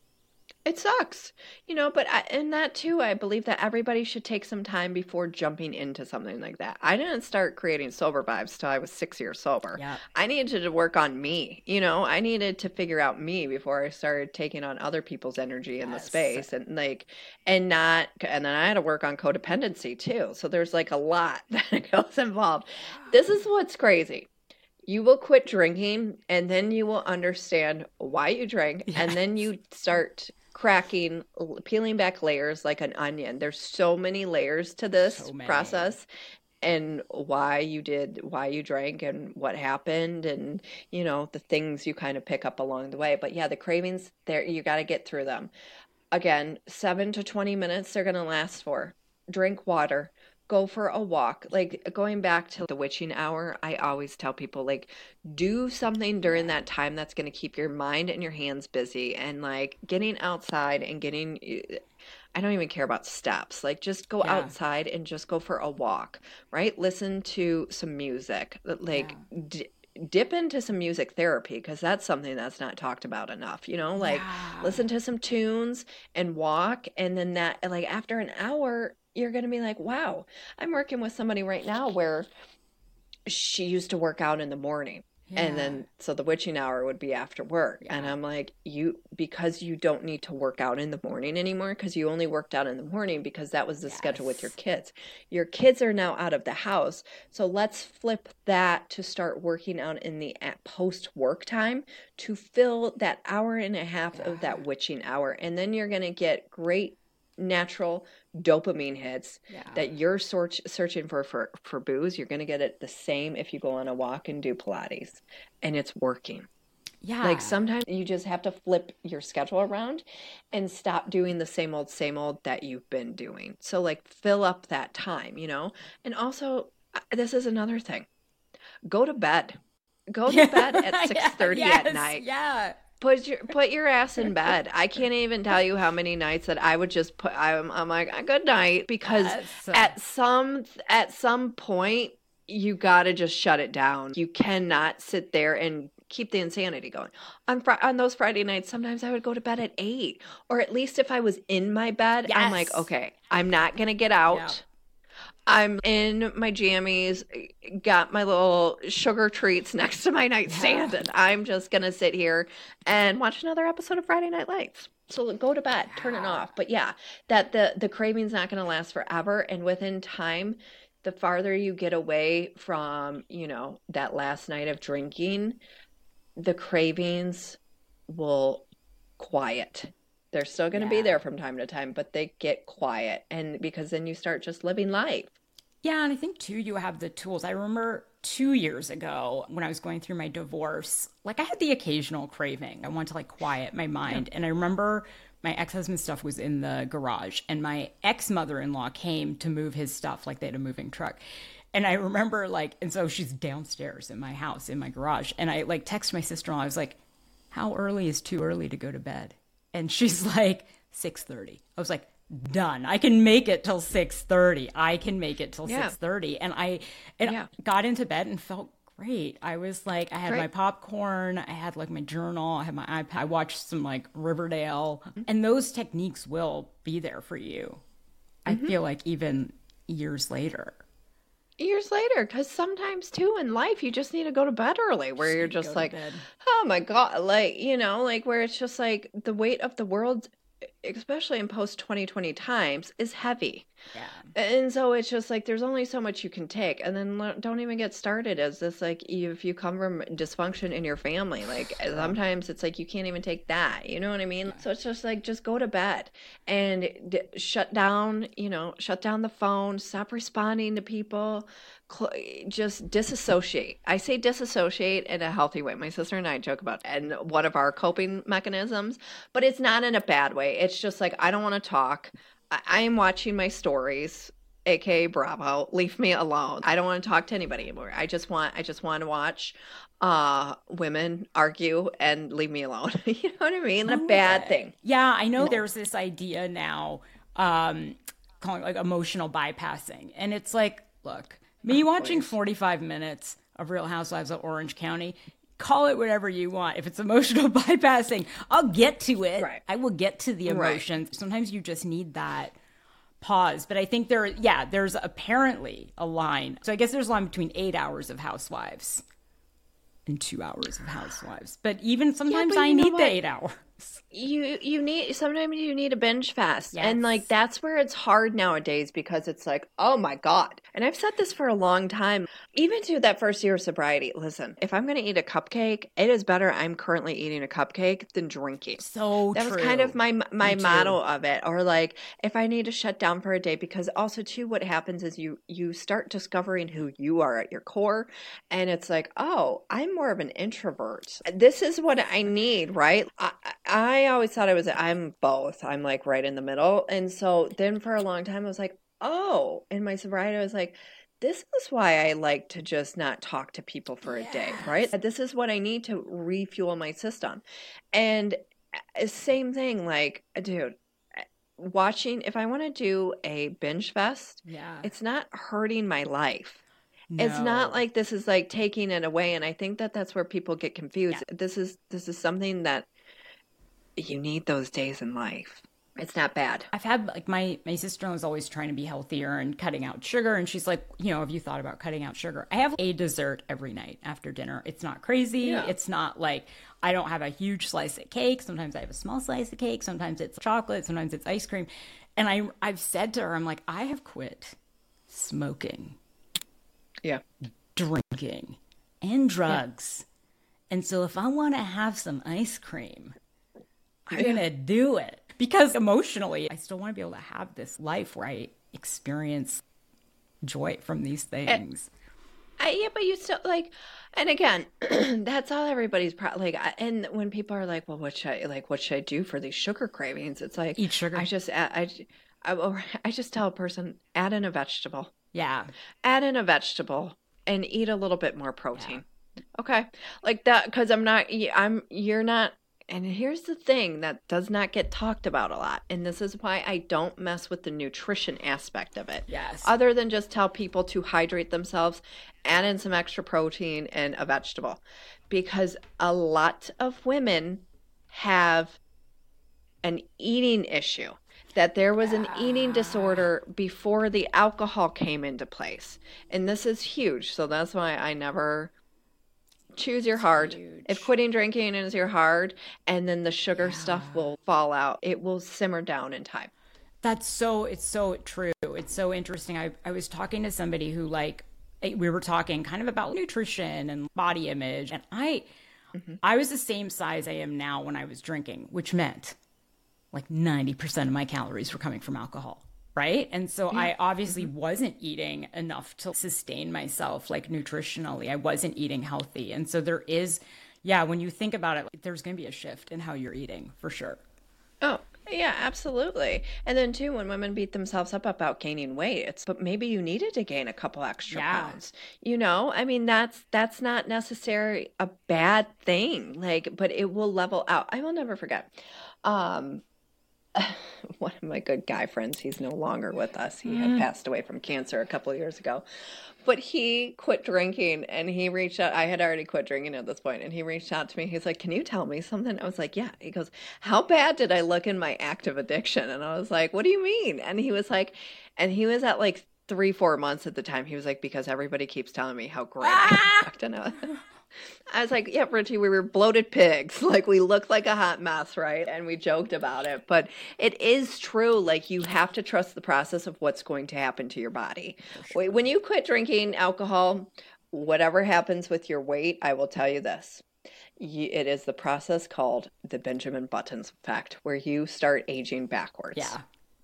It sucks, you know, but I, in that too, I believe that everybody should take some time before jumping into something like that. I didn't start creating Sober Vibes till I was six years sober. Yeah. I needed to work on me, you know, I needed to figure out me before I started taking on other people's energy in yes. the space, and like, and not, and then I had to work on codependency too. So there's like a lot that goes involved. This is what's crazy. You will quit drinking, and then you will understand why you drank, yes. and then you start cracking, peeling back layers like an onion. There's so many layers to this so process, and why you did, why you drank, and what happened, and you know, the things you kind of pick up along the way. But yeah, the cravings there, you got to get through them. Again, seven to twenty minutes they're going to last for. Drink water. go for a walk. Like going back to the witching hour, I always tell people like do something during that time that's going to keep your mind and your hands busy, and like getting outside and getting I don't even care about steps. Like just go Yeah. outside and just go for a walk, right? Listen to some music. Like Yeah. d- dip into some music therapy, because that's something that's not talked about enough, you know? Like Yeah. listen to some tunes and walk, and then that like after an hour you're going to be like, wow, I'm working with somebody right now where she used to work out in the morning. And Yeah. then, so the witching hour would be after work. And Yeah. I'm like, you, because you don't need to work out in the morning anymore, because you only worked out in the morning because that was the schedule with your Yes. kids. Your kids are now out of the house. So let's flip that to start working out in the post work time to fill that hour and a half of Yeah. that witching hour. And then you're going to get great natural dopamine hits Yeah. that you're search, searching for, for for booze. You're going to get it the same if you go on a walk and do Pilates, and it's working. Yeah. Like sometimes you just have to flip your schedule around and stop doing the same old same old that you've been doing. So like fill up that time, you know. And also, uh, this is another thing, go to bed go to bed at six thirty Yeah. at Yes. night. Yeah. Put your put your ass in bed. I can't even tell you how many nights that I would just put. I'm, I'm like, good night, because Yes. at some at some point you got to just shut it down. You cannot sit there and keep the insanity going. On fr- on those Friday nights, sometimes I would go to bed at eight, or at least if I was in my bed, I'm like, Yes. okay, I'm not gonna get out. Yeah. I'm in my jammies, got my little sugar treats next to my nightstand, Yeah. and I'm just going to sit here and watch another episode of Friday Night Lights. So go to bed, turn it Yeah. off. But yeah, that the, the craving's not going to last forever. And within time, the farther you get away from, you know, that last night of drinking, the cravings will quiet. They're still going to Yeah. be there from time to time, but they get quiet. And because then you start just living life. Yeah, and I think too, you have the tools. I remember two years ago when I was going through my divorce, like I had the occasional craving. I wanted to like quiet my mind. And I remember my ex-husband's stuff was in the garage, and my ex-mother-in-law came to move his stuff, like they had a moving truck. And I remember like, and so she's downstairs in my house, in my garage. And I like text my sister-in-law. I was like, how early is too early to go to bed? And she's like, six thirty. I was like, done. I can make it till six thirty. I can make it till Yeah. six thirty. And I and Yeah. got into bed and felt great. I was like, I had Great. my popcorn, I had like my journal, I had my iPad, I watched some like Riverdale. And those techniques will be there for you. I feel like even years later. Years later, because sometimes too in life you just need to go to bed early, where you're need to just go to like, bed. oh my God, like, you know, like where it's just like the weight of the world, especially in post twenty twenty times, is heavy. Yeah. And so it's just like there's only so much you can take. And then le- don't even get started as this like if you come from dysfunction in your family, like sometimes it's like you can't even take that. You know what I mean? So it's just like just go to bed and d- shut down, you know, shut down the phone, stop responding to people, cl- just disassociate. I say disassociate in a healthy way. My sister and I joke about it, and one of our coping mechanisms, but it's not in a bad way. It's just like I don't want to talk. I I am watching my stories, aka Bravo. Leave me alone. I don't want to talk to anybody anymore. I just want I just want to watch uh women argue and leave me alone. You know what I mean? A bad Okay. thing. Yeah, I know there's this idea now, um, calling it like emotional bypassing. And it's like, look, me watching forty-five minutes of Real Housewives of Orange County, call it whatever you want. If it's emotional bypassing, I'll get to it. Right. I will get to the Right. emotions. Sometimes you just need that pause. But I think there, yeah, there's apparently a line. So I guess there's a line between eight hours of Housewives and two hours of Housewives. But even sometimes but I you know need what? the eight hours. You you need sometimes you need a binge fast. And Yes. like that's where it's hard nowadays, because it's like, oh my God. And I've said this for a long time. Even through that first year of sobriety, listen, if I'm gonna eat a cupcake, it is better I'm currently eating a cupcake than drinking. So That true. was kind of my my too. motto of it. Or like if I need to shut down for a day, because also too what happens is you you start discovering who you are at your core, and it's like, oh, I'm more of an introvert. This is what I need, right? I, I always thought I was I'm both. I'm like right in the middle. And so then for a long time I was like, oh, in my sobriety, I was like, this is why I like to just not talk to people for a day, right? This is what I need to refuel my system. And uh, same thing, like, dude, watching, if I want to do a binge fest, Yeah. it's not hurting my life. No. It's not like this is like taking it away. And I think that that's where people get confused. Yeah. This is, this is something that you need those days in life. It's not bad. I've had, like, my, my sister was always trying to be healthier and cutting out sugar. And she's like, you know, have you thought about cutting out sugar? I have a dessert every night after dinner. It's not crazy. Yeah. It's not like, I don't have a huge slice of cake. Sometimes I have a small slice of cake. Sometimes it's chocolate. Sometimes it's ice cream. And I, I've said to her, I'm like, I have quit smoking, Yeah. drinking, and drugs. Yeah. And so if I want to have some ice cream, I'm yeah. going to do it. Because emotionally, I still want to be able to have this life where I experience joy from these things. I, yeah, but you still, like, and again, that's all everybody's pro- like. And when people are like, "Well, what should I like? What should I do for these sugar cravings?" It's like, eat sugar. I just, I, I, I, I just tell a person, add in a vegetable. Yeah, add in a vegetable and eat a little bit more protein. Yeah. Okay, like that, because I'm not, I'm, you're not. And here's the thing that does not get talked about a lot. And this is why I don't mess with the nutrition aspect of it. Yes. Other than just tell people to hydrate themselves, add in some extra protein and a vegetable. Because a lot of women have an eating issue. That there was an eating disorder before the alcohol came into place. And this is huge. So that's why I never... choose your hard. Huge. If quitting drinking is your hard, and then the sugar yeah. stuff will fall out, it will simmer down in time. That's so, it's so true. It's so interesting. I, I was talking to somebody who, like, we were talking kind of about nutrition and body image. And I, mm-hmm. I was the same size I am now when I was drinking, which meant like ninety percent of my calories were coming from alcohol. Right. And so yeah. I obviously mm-hmm. wasn't eating enough to sustain myself, like, nutritionally. I wasn't eating healthy. And so there is, yeah, when you think about it, like, there's going to be a shift in how you're eating for sure. Oh, yeah, absolutely. And then too, when women beat themselves up about gaining weight, it's, but maybe you needed to gain a couple extra yeah. pounds. You know, I mean, that's, that's not necessarily a bad thing. Like, but it will level out. I will never forget. Um, one of my good guy friends, he's no longer with us. He mm. had passed away from cancer a couple of years ago, but he quit drinking and he reached out. I had already quit drinking at this point, and he reached out to me. He's like, can you tell me something? I was like, yeah. He goes, how bad did I look in my active addiction? And I was like, what do you mean? And he was like, and he was at like three, four months at the time. He was like, because everybody keeps telling me how great I looked. And I was, I was like, yeah, Richie, we were bloated pigs. Like, we looked like a hot mess, right? And we joked about it. But it is true. Like, you have to trust the process of what's going to happen to your body. Sure. When you quit drinking alcohol, whatever happens with your weight, I will tell you this. It is the process called the Benjamin Buttons effect, where you start aging backwards. Yeah.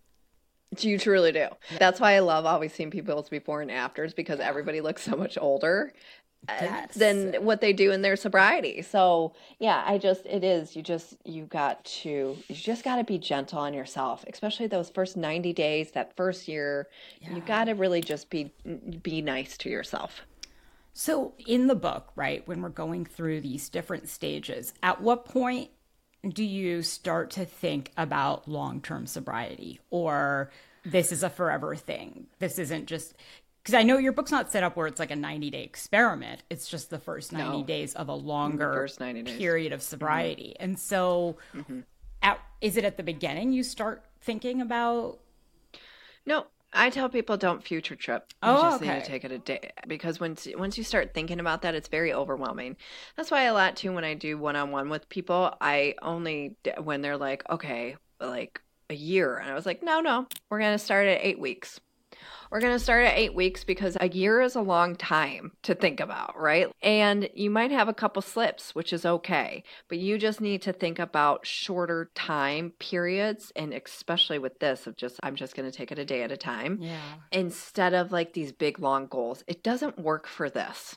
You truly do. That's why I love always seeing people's before and afters, because everybody looks so much older. Yes. Than what they do in their sobriety. So yeah, I just, it is, you just, you got to, you just got to be gentle on yourself, especially those first ninety days, that first year. Yeah. You got to really just be, be nice to yourself. So in the book, right, when we're going through these different stages, at what point do you start to think about long-term sobriety, or this is a forever thing? This isn't just... Because I know your book's not set up where it's like a ninety-day experiment. It's just the first ninety no. days of a longer period of sobriety. Mm-hmm. And so mm-hmm. at, is it at the beginning you start thinking about? No, I tell people don't future trip. You oh, just okay. need to take it a day. Because once, once you start thinking about that, it's very overwhelming. That's why a lot, too, when I do one-on-one with people, I only, when they're like, okay, like a year. And I was like, no, no, we're going to start at eight weeks. We're going to start at eight weeks because a year is a long time to think about, right? And you might have a couple slips, which is okay, but you just need to think about shorter time periods. And especially with this of just, I'm just going to take it a day at a time. Yeah. Instead of like these big, long goals. It doesn't work for this.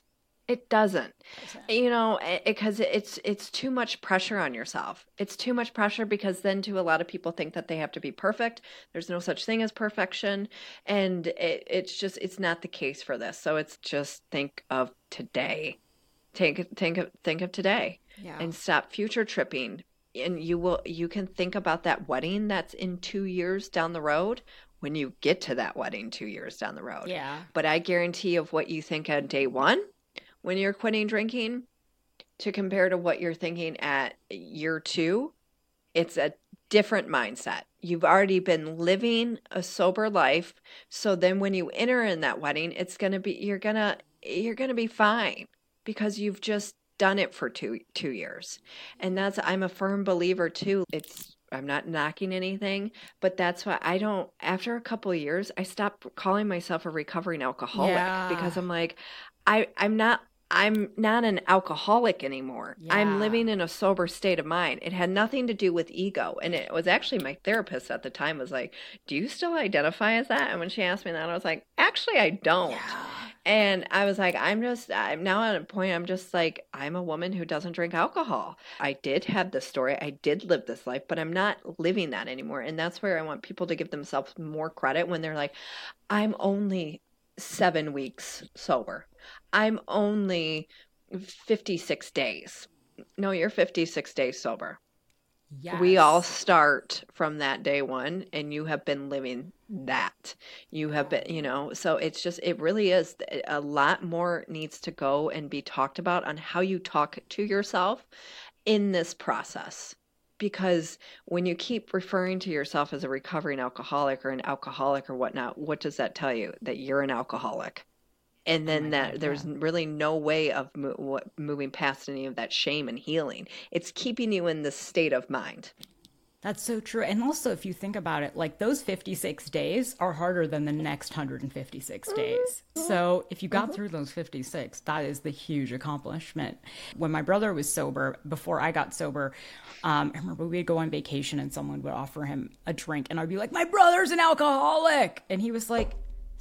It doesn't, you know, because it, it's it's too much pressure on yourself. It's too much pressure because then too, a lot of people think that they have to be perfect. There's no such thing as perfection. And it, it's just, it's not the case for this. So it's just think of today. Think, think of, think of today Yeah. and stop future tripping. And you will, you can think about that wedding that's in two years down the road when you get to that wedding two years down the road. Yeah. But I guarantee of what you think on day one when you're quitting drinking to compare to what you're thinking at year two, it's a different mindset. You've already been living a sober life. So then when you enter in that wedding, it's going to be, you're going to, you're going to be fine because you've just done it for two, two years. And that's, I'm a firm believer too. It's, I'm not knocking anything, but that's why I don't, after a couple of years, I stopped calling myself a recovering alcoholic Yeah. because I'm like, I, I'm not, I'm not an alcoholic anymore. Yeah. I'm living in a sober state of mind. It had nothing to do with ego. And it was actually my therapist at the time was like, do you still identify as that? And when she asked me that, I was like, actually, I don't. Yeah. And I was like, I'm just, I'm now at a point, I'm just like, I'm a woman who doesn't drink alcohol. I did have this story. I did live this life, but I'm not living that anymore. And that's where I want people to give themselves more credit when they're like, I'm only seven weeks sober. I'm only fifty-six days. No, you're fifty-six days sober. Yes. We all start from that day one, and you have been living that. You have been, you know, so it's just, it really is a lot more needs to go and be talked about on how you talk to yourself in this process. Because when you keep referring to yourself as a recovering alcoholic or an alcoholic or whatnot, what does that tell you? That you're an alcoholic. And then my that God, there's yeah. really no way of mo- what, moving past any of that shame and healing. It's keeping you in this state of mind. That's so true. And also, if you think about it, like those fifty-six days are harder than the next one hundred fifty-six days. So if you got through those fifty-six, that is the huge accomplishment. When my brother was sober, before I got sober, um, I remember we'd go on vacation and someone would offer him a drink and I'd be like, my brother's an alcoholic. And he was like,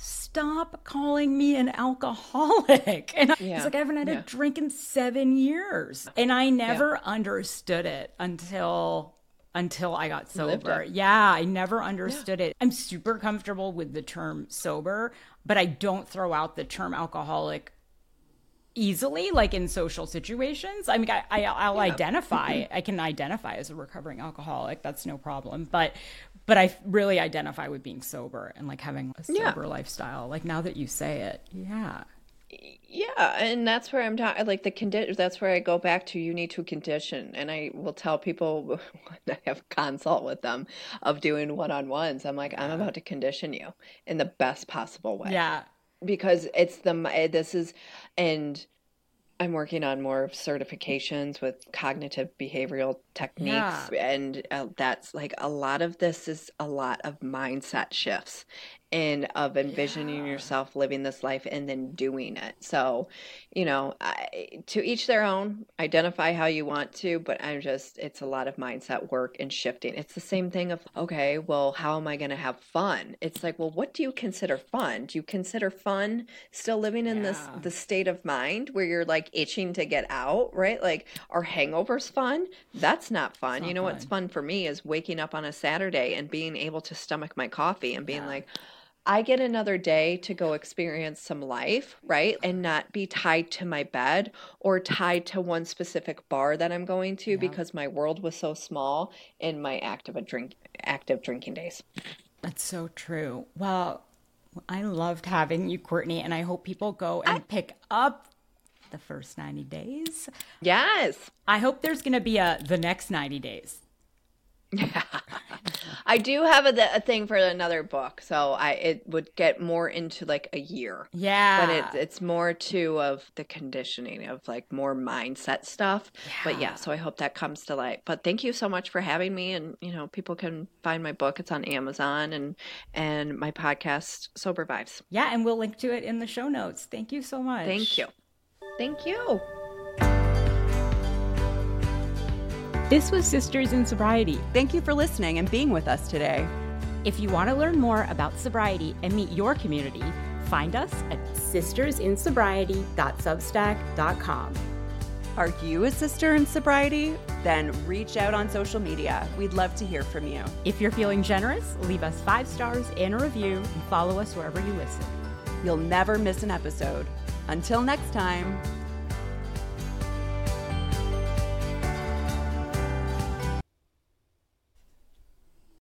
stop calling me an alcoholic. And I Yeah. was like, I haven't had Yeah. a drink in seven years. And I never understood it until until I got Lived sober. it. Yeah, I never understood it. I'm super comfortable with the term sober, but I don't throw out the term alcoholic easily, like in social situations. I mean, I, I, I'll identify, I can identify as a recovering alcoholic. That's no problem. But but I really identify with being sober and like having a Yeah. sober lifestyle. Like now that you say it, yeah. Yeah, and that's where I'm talking, like the condition, that's where I go back to, you need to condition. And I will tell people when I have consult with them of doing one-on-ones, I'm like, I'm about to condition you in the best possible way. Yeah. Because it's the, this is, and I'm working on more certifications with cognitive behavioral techniques. Yeah. And uh, that's like a lot of this is a lot of mindset shifts and of envisioning Yeah. yourself living this life and then doing it. So, you know, I, to each their own, identify how you want to, but I'm just, it's a lot of mindset work and shifting. It's the same thing of, okay, well, how am I going to have fun? It's like, well, what do you consider fun? Do you consider fun still living in this, Yeah. the state of mind where you're like itching to get out, right? Like, are hangovers fun? That's not fun. It's you not know, what's fun. fun for me is waking up on a Saturday and being able to stomach my coffee and being Yeah. like, I get another day to go experience some life, right? And not be tied to my bed or tied to one specific bar that I'm going to Yeah. because my world was so small in my active drink active drinking days. That's so true. Well, I loved having you, Courtney, and I hope people go and pick up the first ninety days. Yes. I hope there's going to be a the next ninety days. I do have a, a thing for another book, so I it would get more into like a year. Yeah. But it's it's more too of the conditioning of like more mindset stuff. But yeah, so I hope that comes to light. But thank you so much for having me, and you know, people can find my book. It's on Amazon and and my podcast Sober Vibes. Yeah, and we'll link to it in the show notes. Thank you so much. Thank you. Thank you. This was Sisters in Sobriety. Thank you for listening and being with us today. If you want to learn more about sobriety and meet your community, find us at sisters in sobriety dot substack dot com. Are you a sister in sobriety? Then reach out on social media. We'd love to hear from you. If you're feeling generous, leave us five stars and a review and follow us wherever you listen. You'll never miss an episode. Until next time.